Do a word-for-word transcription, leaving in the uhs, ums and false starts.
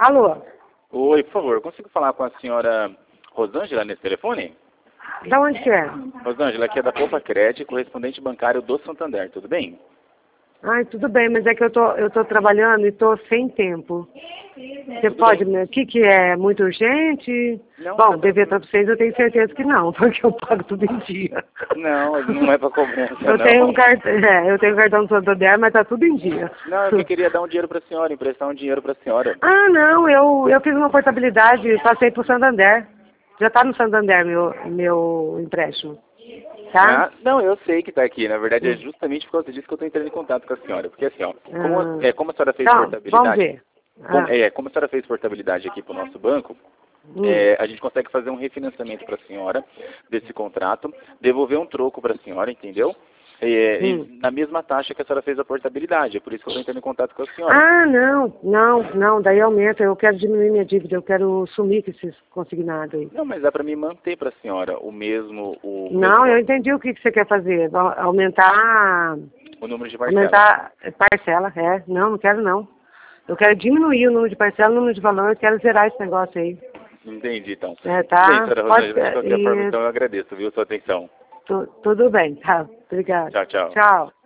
Alô? Oi, por favor, consigo falar com a senhora Rosângela nesse telefone? Da onde que é? Rosângela, aqui é da Poupa Cred, correspondente bancário do Santander, tudo bem? Ai, tudo bem, mas é que eu tô, eu tô trabalhando e tô sem tempo. Você Tudo pode, bem. o que que é? Muito urgente? Não, Bom, tá dever tranquilo. para vocês eu tenho certeza que não, porque eu pago tudo em dia. Não, não é para cobrança, Eu não. tenho um cartão, é, eu tenho cartão do Santander, mas tá tudo em dia. Não, é que eu queria dar um dinheiro para a senhora, emprestar um dinheiro para a senhora. Ah, não, eu, eu fiz uma portabilidade, passei pro Santander. Já tá no Santander meu, meu empréstimo. Tá? Ah, não, eu sei que está aqui. Na verdade, é Hum. justamente por causa disso que eu estou entrando em contato com a senhora. Porque assim, ó, como, Ah, é, como a senhora fez então, vamos portabilidade, ver. como, Ah, é, como a senhora fez portabilidade aqui para o nosso banco, hum, é, a gente consegue fazer um refinanciamento para a senhora desse contrato, devolver um troco para a senhora, entendeu? É, hum. e na mesma taxa que a senhora fez a portabilidade. É por isso que eu estou entrando em contato com a senhora. Ah, não, não, não, daí aumenta. Eu quero diminuir minha dívida, eu quero sumir com esses consignados aí. Não, mas dá para me manter para a senhora o mesmo, o Não, eu mesmo, entendi o que, que você quer fazer. Va- Aumentar, o número de parcelas. aumentar parcela, é. Não, não quero não. Eu quero diminuir o número de parcela, o número de valor, eu quero zerar esse negócio aí. Entendi, então. É, Tudo bem, tá? senhora Pode, Rosângela, de qualquer forma, e, então eu agradeço, viu, sua atenção. tu, tudo bem, tá? Obrigada. Tchau, tchau. Tchau.